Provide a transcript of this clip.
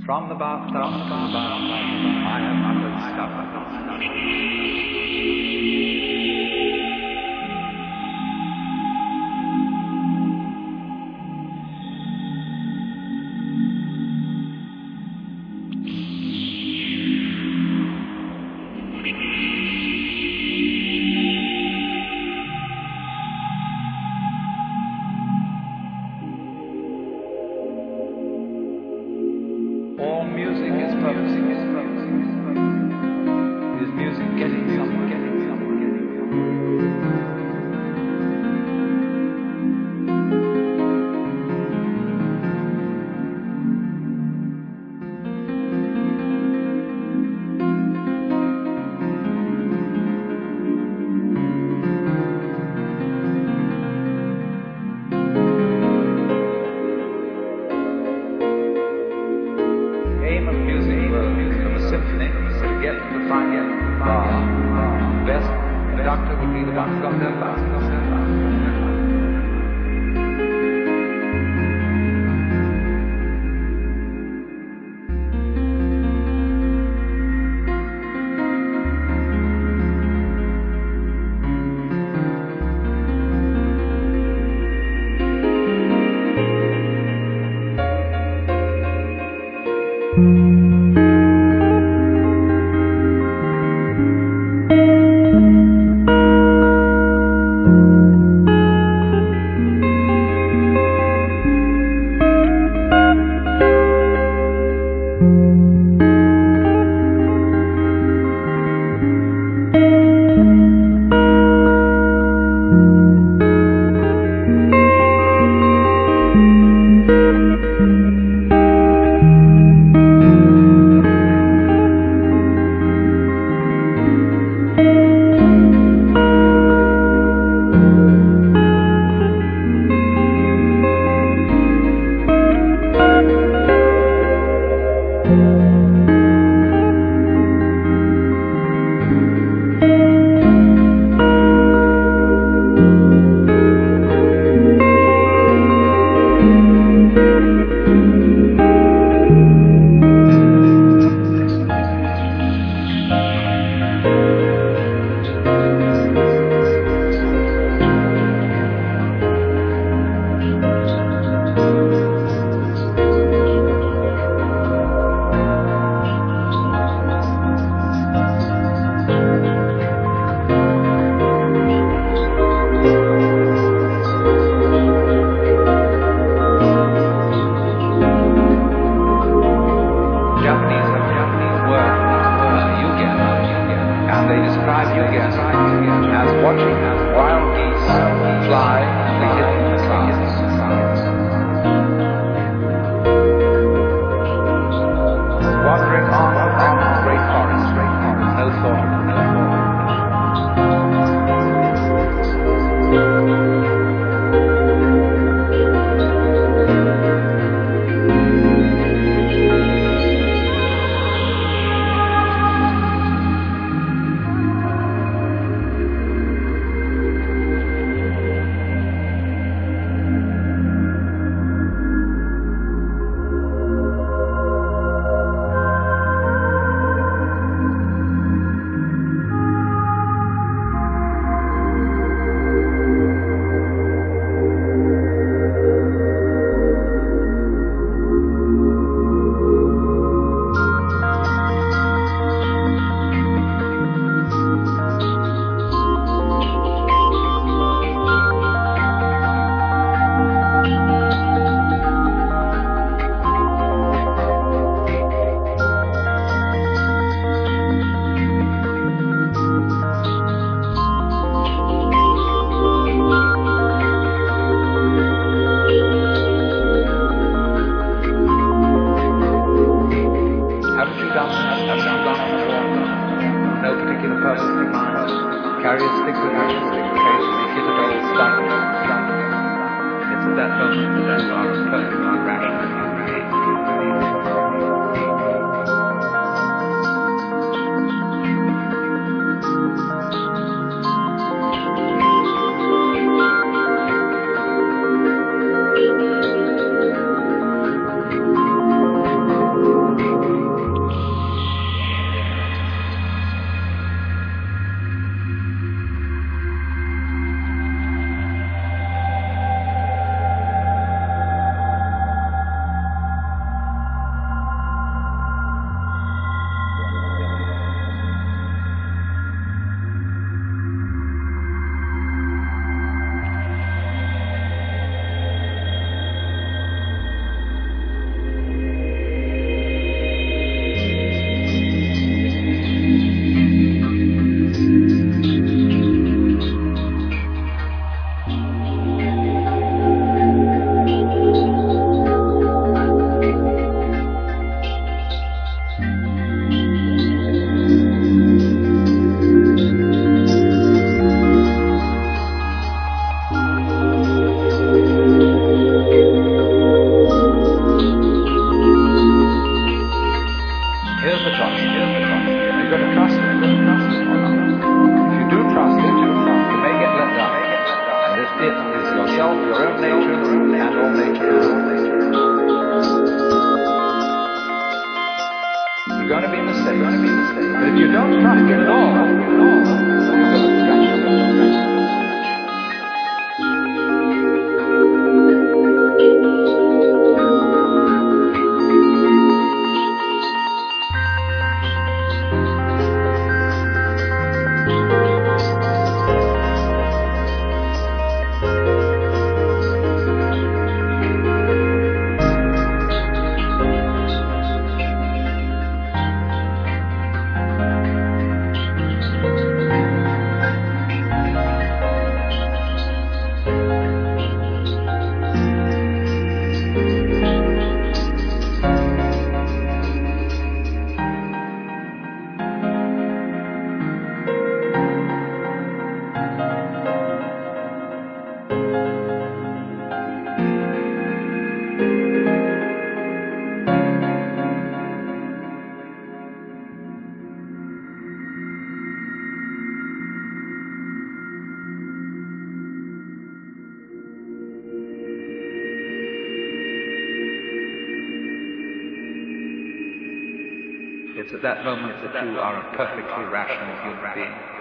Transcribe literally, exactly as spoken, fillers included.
From the bathtub to the bathtub, I have uttered stuff. All music is purpose. Is music getting somewhere? Getting somewhere? Getting somewhere? Aim of music from a symphony is to get to the final bar. Best conductor would be the one who got there fast. Japanese have Japanese word uh, yugen, and they describe yugen as watching wild geese fly and be hidden in the clouds. Wandering on and on in great forests, no thought of no thought. Here's the trust. Here's the trust. You've got to trust it. You've got to trust it or not. If you do trust it, you may get let down. And this it is yourself, your own nature, and all nature is. You're going to be mistakes. You're going to be mistakes. But if you don't trust it at all, you're going to scratch your back. It's at that moment that you are a perfectly rational human being.